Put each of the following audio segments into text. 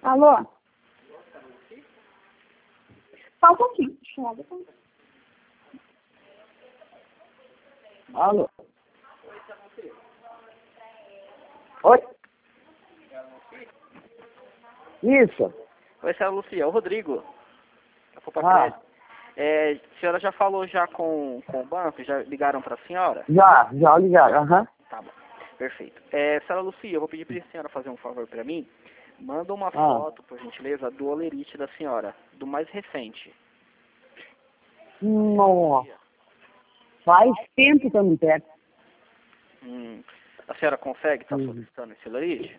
Alô? Só um pouquinho. Deixa eu ver. Alô? Oi? Isso. Oi, senhora Lucia, é o Rodrigo. A senhora já falou já com o banco? Já ligaram para a senhora? Já ligaram, aham. Tá bom, perfeito. Senhora Lucia, eu vou pedir para a senhora fazer um favor para mim. Manda uma foto, por gentileza, do olerite da senhora, do mais recente. Nossa. Faz tempo que eu não pego. A senhora consegue estar solicitando esse olerite?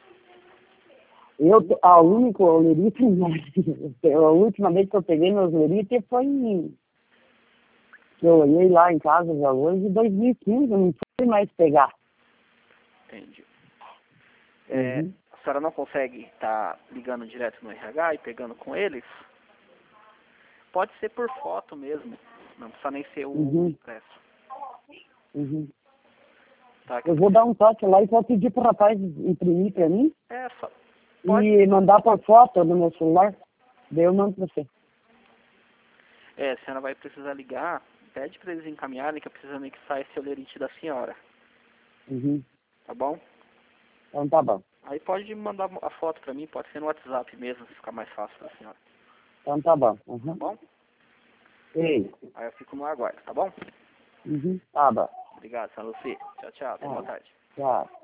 A única olerite, a última vez que eu peguei meus olerite foi que eu olhei lá em casa já hoje, em 2015, eu não fui mais pegar. Entendi. A senhora não consegue estar ligando direto no RH e pegando com eles? Pode ser por foto mesmo, não precisa nem ser o impresso. Tá, Eu vou dar um toque lá e vou pedir pro rapaz imprimir pra mim pode... e mandar por foto no meu celular, daí eu mando pra você. A senhora vai precisar ligar, pede para eles encaminharem que eu preciso anexar esse olerite da senhora. Tá bom? Então tá bom. Aí pode mandar a foto para mim, pode ser no WhatsApp mesmo, se ficar mais fácil para a senhora. Então tá bom. Tá bom? Ei. Aí eu fico no aguardo, tá bom? Tá bom. Obrigado, senhora Lucia. Tchau, tchau. Até boa tarde. Tchau.